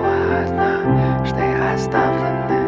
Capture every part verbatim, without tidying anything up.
слово одно, что и оставлены.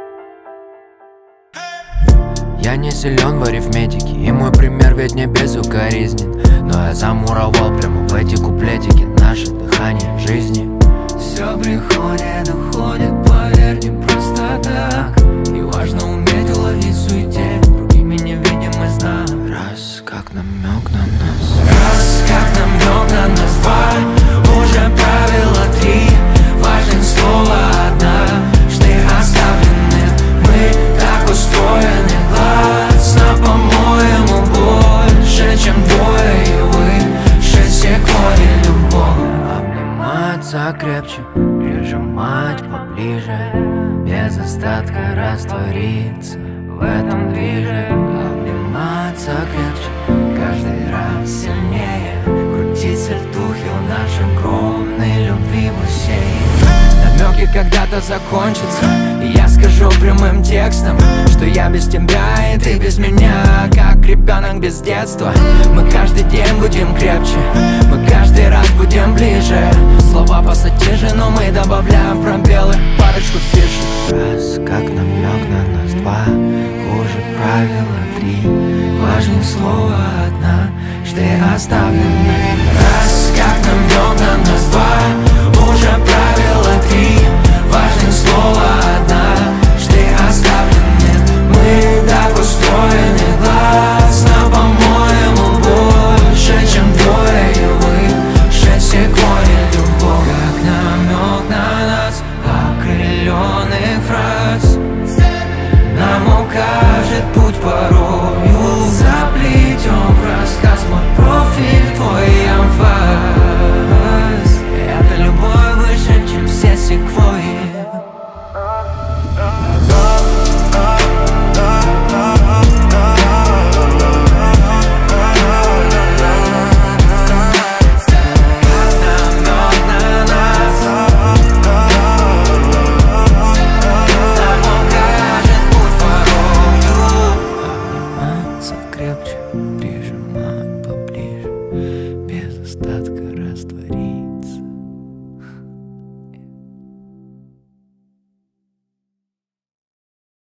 Я не силен в арифметике, и мой пример ведь не безукоризнен, но я замуровал прямо в эти куплетики наше дыхание жизни. Все приходит, уходит, поверь, не просто так. И важно уметь уловить в суете другими невидимый знак. Раз, как намек на нас. Раз, как намек на нас. Два, уже правило три. Важно слово одна, что и оставлены. Мы так устроены, глаза, по-моему, больше, чем двое. И выше секунды любовь. Обниматься крепче, прижимать поближе, без остатка раствориться в этом движе. Обниматься крепче, каждый раз сильнее, крутить сальтухи в нашей огромной любви бассейн. Намеки когда-то закончатся, и я скажу прямым текстом, что я без тебя и ты без меня, как ребенок без детства. Мы каждый день будем крепче, мы каждый раз будем ближе. Слова пассатижи, но мы добавляем пробелы, парочку фишек. Раз, как намек на нас. Два, хуже правила. Три, важнее слово одна, что и оставлены. Раз, как намек на нас. Два,